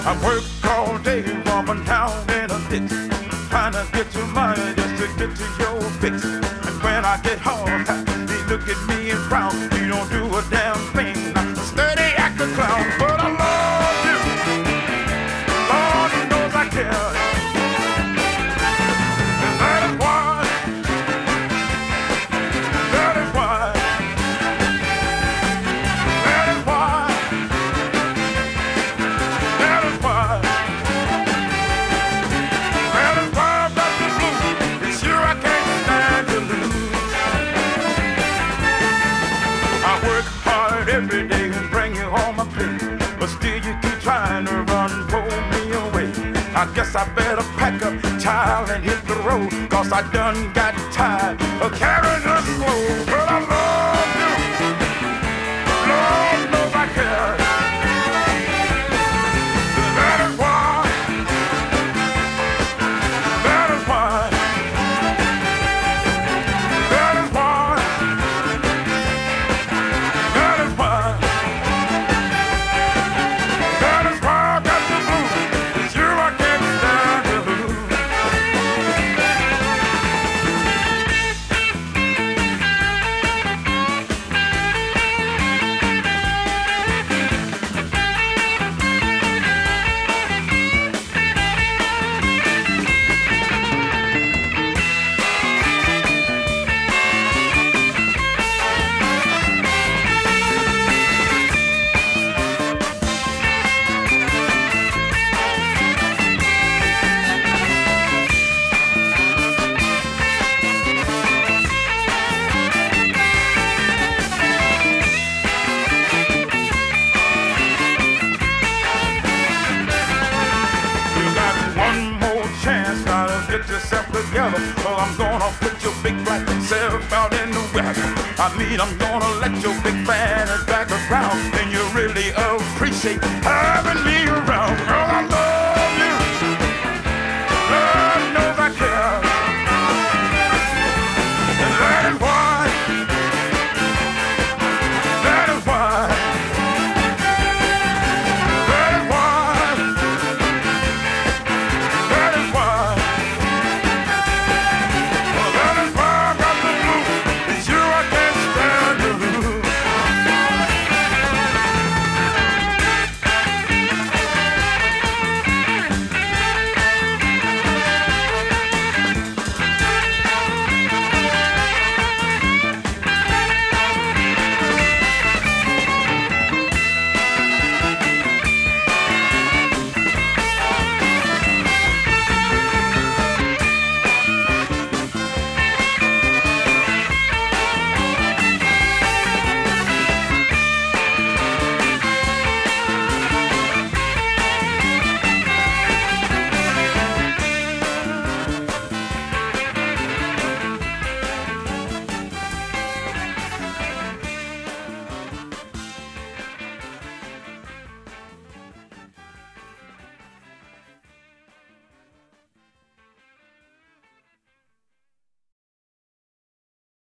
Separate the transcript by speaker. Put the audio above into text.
Speaker 1: I work all day, woman, down in a ditch, trying to get your money just to get to your fix. And when I get home, they look at me and frown. You don't do a damn thing. I'm a steady actor clown, but I love you. Lord knows I care. And that is why. That is why. That is why. That is why. That is why I've got the blues. It's sure I can't stand to lose. I work hard every day and bring you all my pay, but still you keep trying to run, pull me away. I guess I better pack up, child, and hit the road, 'cause I done got tired of carrying this load. But I love you. Lord knows I care. That is why. That is why. That is why. That is why. That is why I got the blues. It's you I can't stand to lose. You got one more chance now to get yourself together, or I'm gonna put your big black self out in the wagon. I mean, I'm gonna let your big fat